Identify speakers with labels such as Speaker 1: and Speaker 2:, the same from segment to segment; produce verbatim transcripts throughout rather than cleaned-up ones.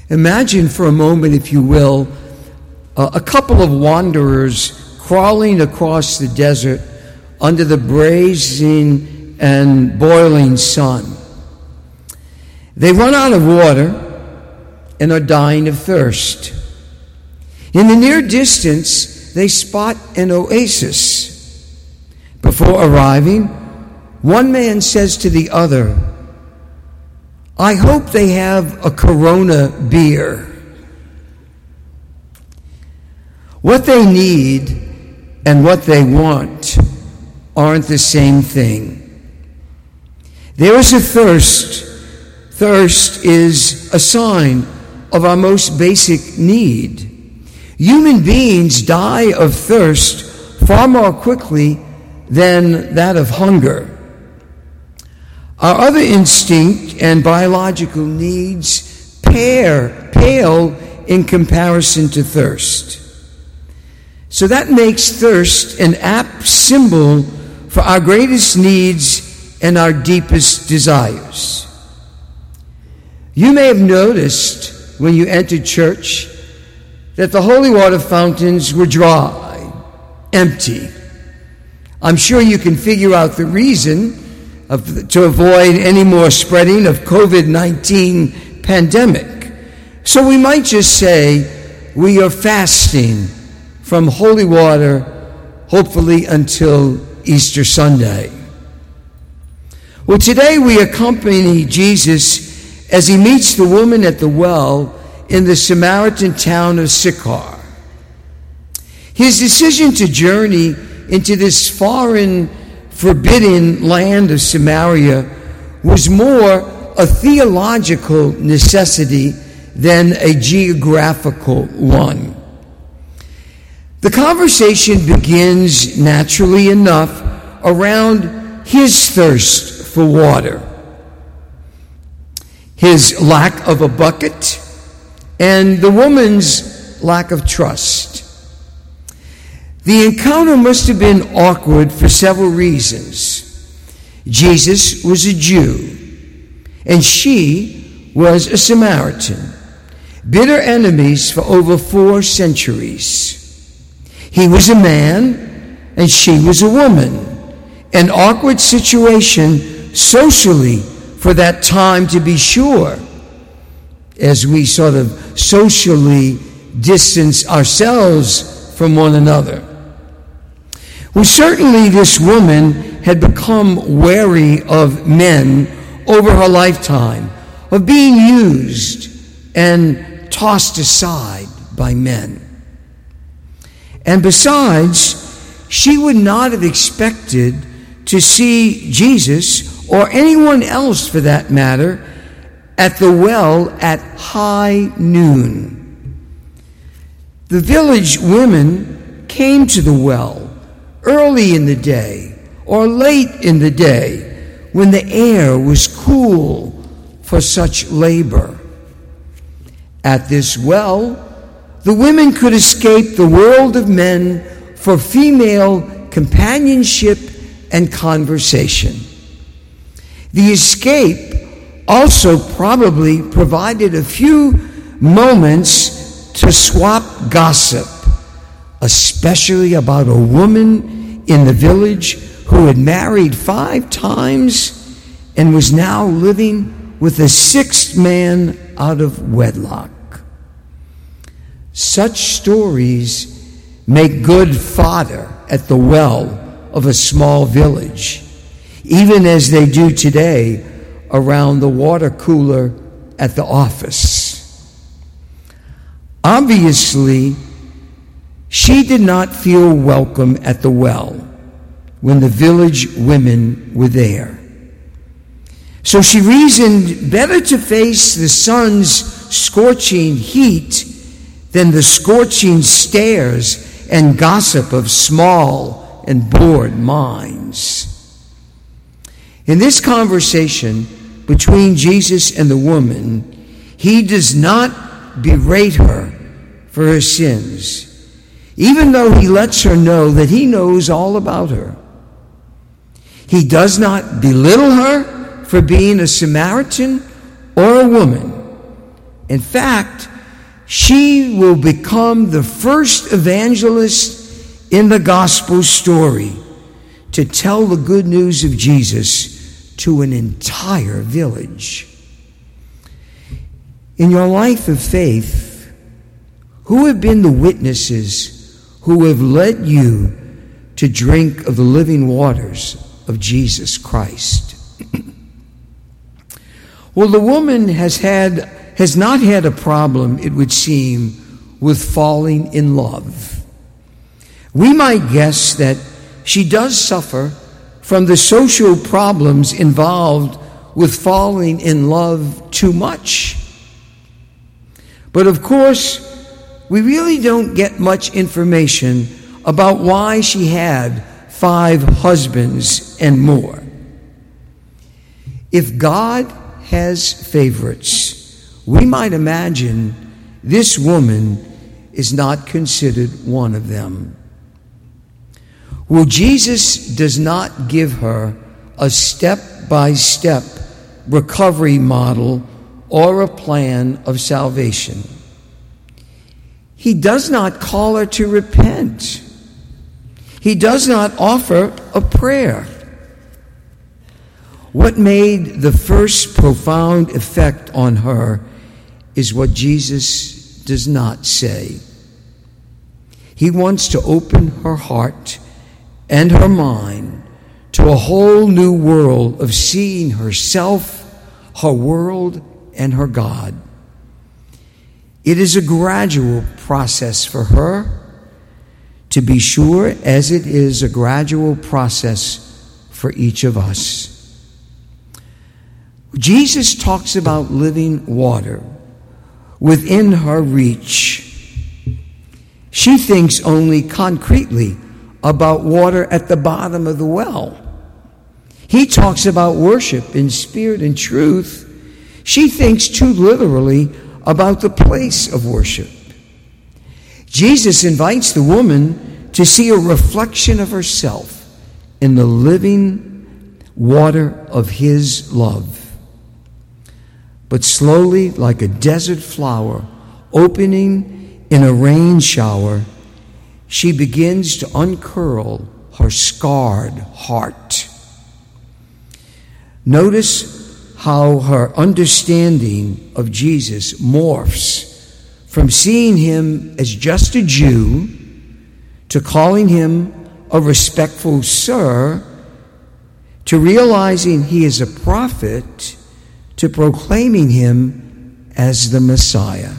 Speaker 1: Imagine for a moment, if you will, uh, a couple of wanderers crawling across the desert under the blazing and boiling sun. They run out of water and are dying of thirst. In the near distance, they spot an oasis. Before arriving, one man says to the other, "I hope they have a Corona beer." What they need and what they want aren't the same thing. There is a thirst. Thirst is a sign of our most basic need. Human beings die of thirst far more quickly than that of hunger. Our other instinct and biological needs pair, pale in comparison to thirst. So that makes thirst an apt symbol for our greatest needs and our deepest desires. You may have noticed when you entered church that the holy water fountains were dry, empty. I'm sure you can figure out the reason of, to avoid any more spreading of covid nineteen pandemic. So we might just say we are fasting from holy water, hopefully until Easter Sunday. Well, today we accompany Jesus as he meets the woman at the well in the Samaritan town of Sychar. His decision to journey into this foreign, forbidden land of Samaria was more a theological necessity than a geographical one. The conversation begins naturally enough around his thirst for water, his lack of a bucket, and the woman's lack of trust. The encounter must have been awkward for several reasons. Jesus was a Jew, and she was a Samaritan, bitter enemies for over four centuries. He was a man, and she was a woman. An awkward situation socially for that time, to be sure, as we sort of socially distance ourselves from one another. Well, certainly this woman had become wary of men over her lifetime, of being used and tossed aside by men. And besides, she would not have expected to see Jesus, or anyone else for that matter, at the well at high noon. The village women came to the well early in the day or late in the day when the air was cool for such labor. At this well, the women could escape the world of men for female companionship and conversation. The escape also probably provided a few moments to swap gossip, especially about a woman in the village who had married five times and was now living with a sixth man out of wedlock. Such stories make good fodder at the well of a small village, even as they do today around the water cooler at the office. Obviously, she did not feel welcome at the well when the village women were there. So she reasoned better to face the sun's scorching heat than the scorching stares and gossip of small and bored minds. In this conversation between Jesus and the woman, he does not berate her for her sins, even though he lets her know that he knows all about her. He does not belittle her for being a Samaritan or a woman, In fact, she will become the first evangelist in the gospel story to tell the good news of Jesus to an entire village. In your life of faith, who have been the witnesses who have led you to drink of the living waters of Jesus Christ? Well, the woman has had has not had a problem, it would seem, with falling in love. We might guess that she does suffer from the social problems involved with falling in love too much. But of course, we really don't get much information about why she had five husbands and more. If God has favorites, we might imagine this woman is not considered one of them. Well, Jesus does not give her a step-by-step recovery model or a plan of salvation. He does not call her to repent. He does not offer a prayer. What made the first profound effect on her is what Jesus does not say. He wants to open her heart and her mind to a whole new world of seeing herself, her world, and her God. It is a gradual process for her, to be sure, as it is a gradual process for each of us. Jesus talks about living water within her reach. She thinks only concretely about water at the bottom of the well. He talks about worship in spirit and truth. She thinks too literally about the place of worship. Jesus invites the woman to see a reflection of herself in the living water of his love. But slowly, like a desert flower opening in a rain shower, she begins to uncurl her scarred heart. Notice how her understanding of Jesus morphs from seeing him as just a Jew to calling him a respectful sir, to realizing he is a prophet, to proclaiming him as the Messiah.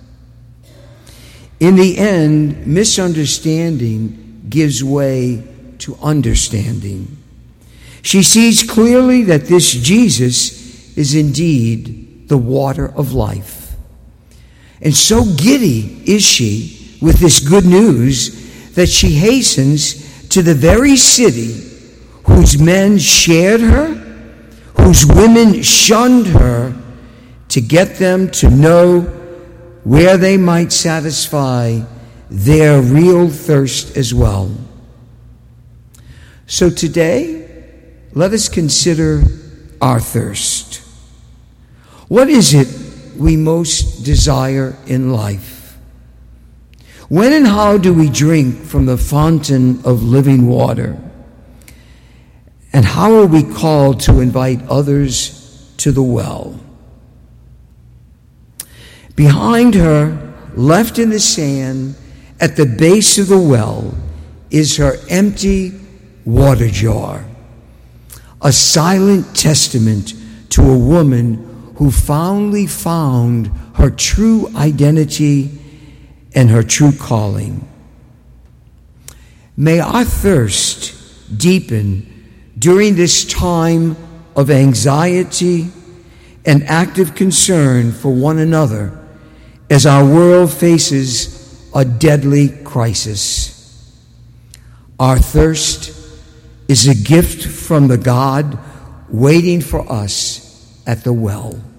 Speaker 1: In the end, misunderstanding gives way to understanding. She sees clearly that this Jesus is indeed the water of life. And so giddy is she with this good news that she hastens to the very city whose men shared her, whose women shunned her, to get them to know where they might satisfy their real thirst as well. So today, let us consider our thirst. What is it we most desire in life? When and how do we drink from the fountain of living water? And how are we called to invite others to the well? Behind her, left in the sand, at the base of the well, is her empty water jar, a silent testament to a woman who finally found her true identity and her true calling. May our thirst deepen during this time of anxiety and active concern for one another as our world faces a deadly crisis. Our thirst is a gift from the God waiting for us at the well.